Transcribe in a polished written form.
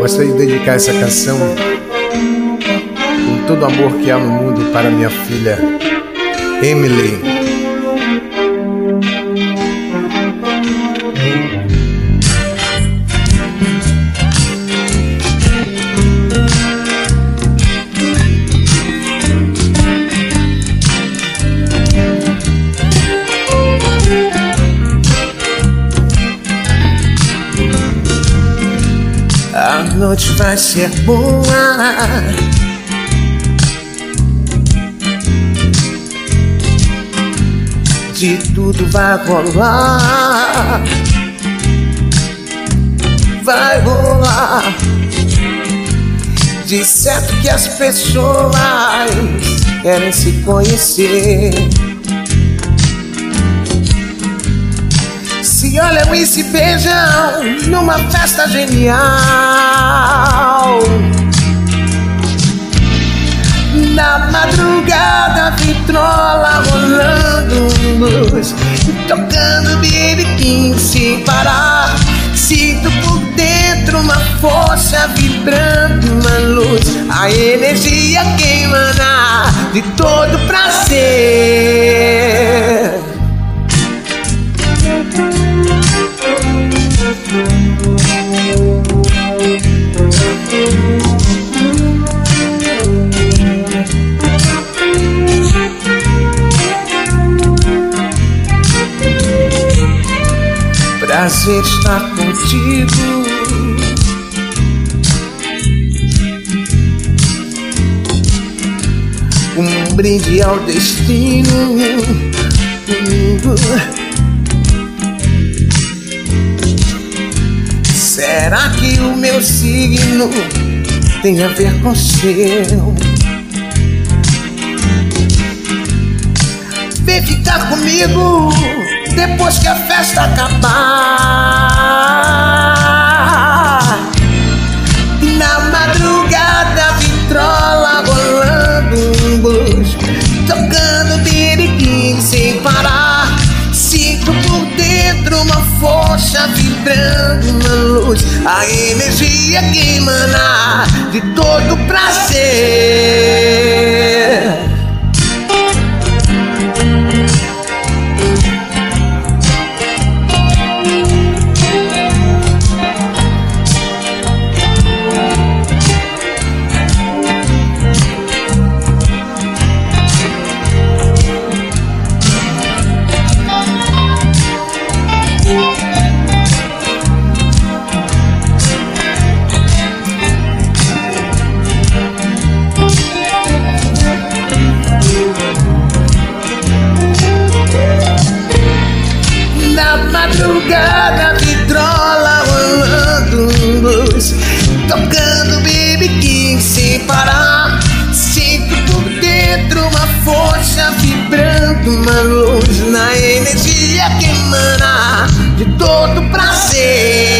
Gostaria de dedicar essa canção com todo o amor que há no mundo para minha filha Emily. A noite vai ser boa, de tudo vai rolar, vai rolar. De certo que as pessoas querem se conhecer, se olham e se beijam numa festa genial. Na madrugada, vitrola rolando luz, tocando Baby King sem parar. Sinto por dentro uma força vibrando, uma luz, a energia que emana de todo prazer. Prazer estar contigo, um brinde ao destino. Será que o meu signo tem a ver com o seu? Vem ficar comigo depois que a festa acabar. Na madrugada, vitrola rolando um blues, tocando Baby King sem parar. Sinto por dentro uma força vibrando, uma luz, a energia que emana de todo prazer. Madrugada, vitrola rolando luz, tocando Baby King sem parar. Sinto por dentro uma força vibrando, uma luz, na energia que emana de todo prazer.